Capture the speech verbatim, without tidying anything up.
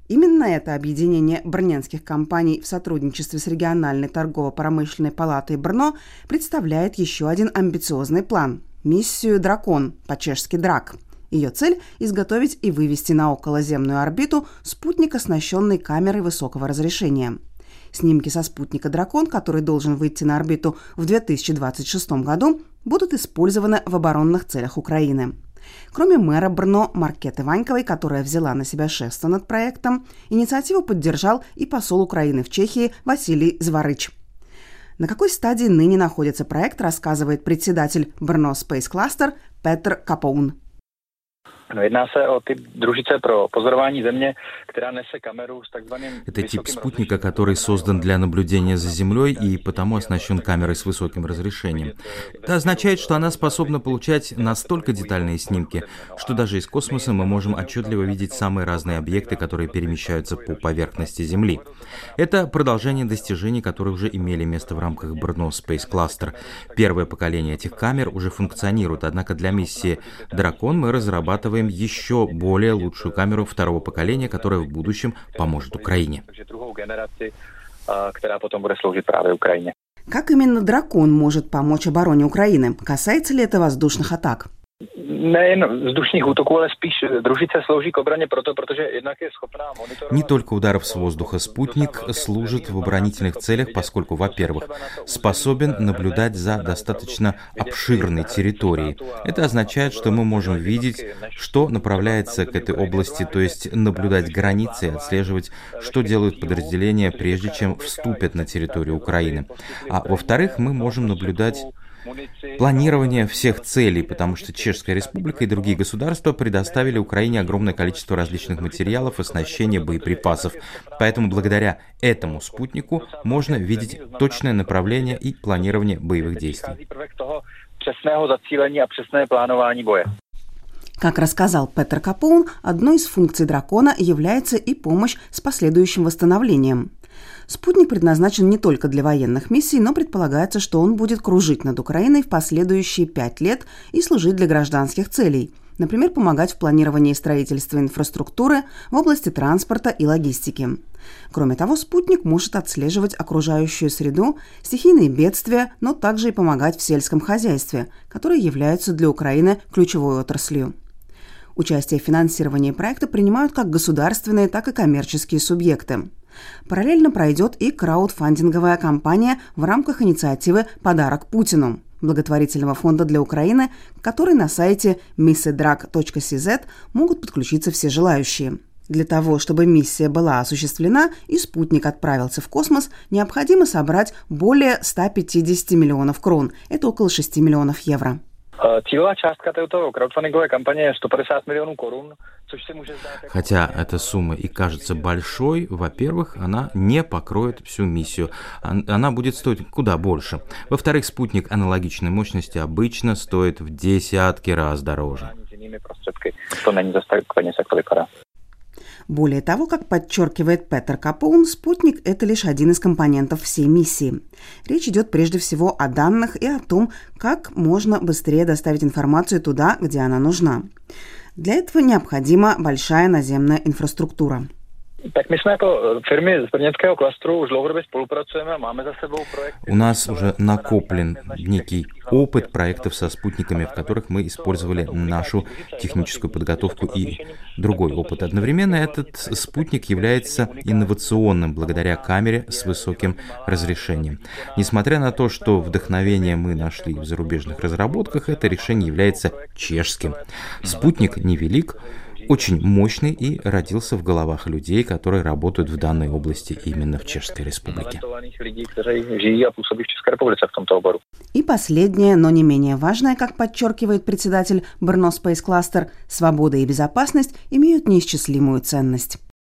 Именно это объединение брненских компаний в сотрудничестве с региональной торгово-промышленной палатой Брно представляет еще один амбициозный план – миссию «Дракон», по-чешски «Драк». Ее цель – изготовить и вывести на околоземную орбиту спутник, оснащенный камерой высокого разрешения. Снимки со спутника «Дракон», который должен выйти на орбиту в две тысячи двадцать шестом году, будут использованы в оборонных целях Украины. Кроме мэра Брно Маркеты Ваньковой, которая взяла на себя шефство над проектом, инициативу поддержал и посол Украины в Чехии Василий Зварыч. На какой стадии ныне находится проект, рассказывает председатель Brno Space Cluster Petr Kapun. Jedná se o typ družice pro pozorování Země, která nese kameru с takzvaným... Это тип спутника, который создан для наблюдения за Землей и потому оснащен камерой с высоким разрешением. Это означает, что она способна получать настолько детальные снимки, что даже из космоса мы можем отчетливо видеть самые разные объекты, которые перемещаются по поверхности Земли. Это продолжение достижений, которые уже имели место в рамках Brno Space Cluster. Первое поколение этих камер уже функционирует, однако для миссии «Дракон» мы разрабатываем еще более лучшую камеру второго поколения, которая в будущем поможет Украине. Как именно «Дракон» может помочь обороне Украины? Касается ли это воздушных атак? Не только ударов с воздуха. Спутник служит в оборонительных целях, поскольку, во-первых, способен наблюдать за достаточно обширной территорией. Это означает, что мы можем видеть, что направляется к этой области, то есть наблюдать границы и отслеживать, что делают подразделения, прежде чем вступят на территорию Украины. А во-вторых, мы можем наблюдать планирование всех целей, потому что Чешская Республика и другие государства предоставили Украине огромное количество различных материалов, оснащения, боеприпасов. Поэтому благодаря этому спутнику можно видеть точное направление и планирование боевых действий. Как рассказал Петр Капун, одной из функций «Дракона» является и помощь с последующим восстановлением. Спутник предназначен не только для военных миссий, но предполагается, что он будет кружить над Украиной в последующие пять лет и служить для гражданских целей. Например, помогать в планировании и строительстве инфраструктуры в области транспорта и логистики. Кроме того, спутник может отслеживать окружающую среду, стихийные бедствия, но также и помогать в сельском хозяйстве, которые являются для Украины ключевой отраслью. Участие в финансировании проекта принимают как государственные, так и коммерческие субъекты. Параллельно пройдет и краудфандинговая кампания в рамках инициативы «Подарок Путину» благотворительного фонда для Украины, к которой на сайте missedrag точка си зет могут подключиться все желающие. Для того, чтобы миссия была осуществлена и спутник отправился в космос, необходимо собрать более ста пятидесяти миллионов крон. Это около шести миллионов евро. Cílová částka této краудфандинговой кампании сто пятьдесят миллионов корун, což se může zdát... Хотя эта сумма и кажется большой, во-первых, она не покроет всю миссию. Она будет стоить куда больше. Во-вторых, спутник аналогичной мощности обычно стоит в десятки раз дороже. Более того, как подчеркивает Петр Капун, спутник – это лишь один из компонентов всей миссии. Речь идет прежде всего о данных и о том, как можно быстрее доставить информацию туда, где она нужна. Для этого необходима большая наземная инфраструктура. Так мы jako firmy z brněnského klastru už dlouhodobě spolupracujeme a máme za sebou projekt. У нас уже накоплен некий опыт проектов со спутниками, в которых мы использовали нашу техническую подготовку и другой опыт. Одновременно этот спутник является инновационным благодаря камере с высоким разрешением. Несмотря на то, что вдохновение мы нашли в зарубежных разработках, это решение является чешским. Спутник невелик, очень мощный и родился в головах людей, которые работают в данной области именно в Чешской Республике. И последнее, но не менее важное, как подчеркивает председатель Brno Space Cluster, свобода и безопасность имеют неисчислимую ценность.